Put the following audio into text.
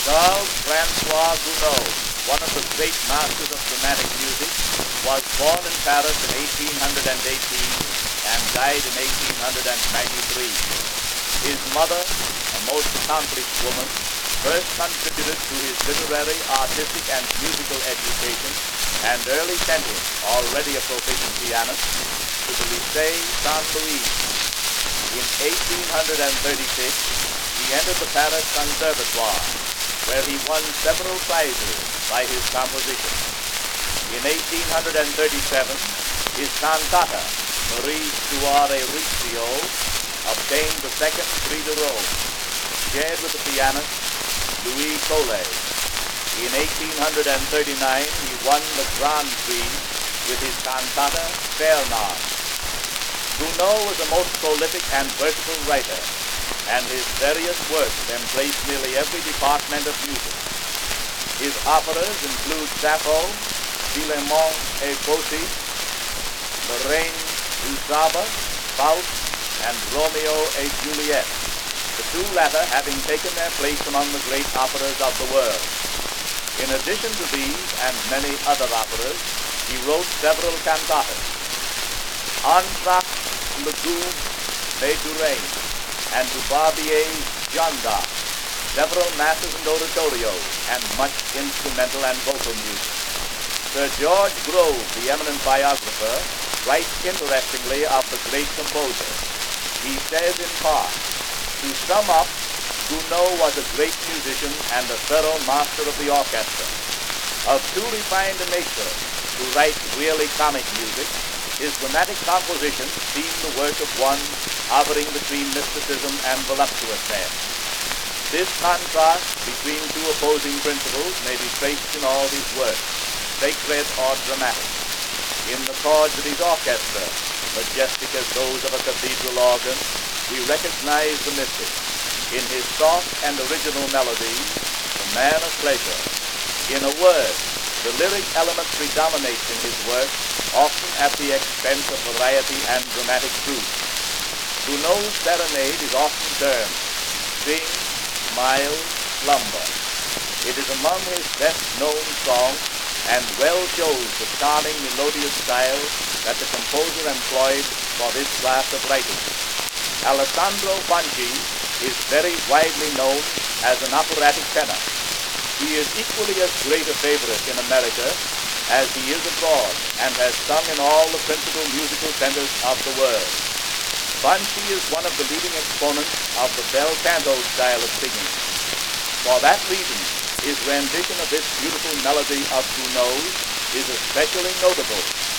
Charles Francois Gounod, one of the great masters of dramatic music, was born in Paris in 1818 and died in 1893. His mother, a most accomplished woman, first contributed to his literary, artistic, and musical education and early sent him, already a proficient pianist, to the Lycée Saint-Louis. In 1836, he entered the Paris Conservatoire, where he won several prizes by his compositions. In 1837, his cantata, Marie Stuart Rizzio, obtained the second Prix de Rome, shared with the pianist Louis Collet. In 1839, he won the Grand Prix with his cantata Bernard. Gounod was a most prolific and versatile writer, and his various works embrace nearly every department of music. His operas include Sappho, Philemon et Baucis, La Reine du Saba, Faust, and Romeo et Juliet, the two latter having taken their place among the great operas of the world. In addition to these and many other operas, he wrote several cantatas. Entr'acte, Le Goût, Les Touraine, and to Barbier's Jeanne d'Arc, several masses and oratorios, and much instrumental and vocal music. Sir George Grove, the eminent biographer, writes interestingly of the great composer. He says in part, to sum up, Gounod was a great musician and a thorough master of the orchestra. Of too refined a nature to write really comic music, his dramatic compositions seem the work of one hovering between mysticism and voluptuousness. This contrast between two opposing principles may be traced in all his works, sacred or dramatic. In the chords of his orchestra, majestic as those of a cathedral organ, we recognize the mystic. In his soft and original melodies, the man of pleasure. In a word, the lyric element predominates in his work, often at the expense of variety and dramatic truth. Gounod's serenade is often termed Sing, Smile, Slumber. It is among his best-known songs and well shows the charming melodious style that the composer employed for this class of writing. Alessandro Fanci is very widely known as an operatic tenor. He is equally as great a favorite in America as he is abroad and has sung in all the principal musical centers of the world. Fanci is one of the leading exponents of the bel canto style of singing. For that reason, his rendition of this beautiful melody of Gounod is especially notable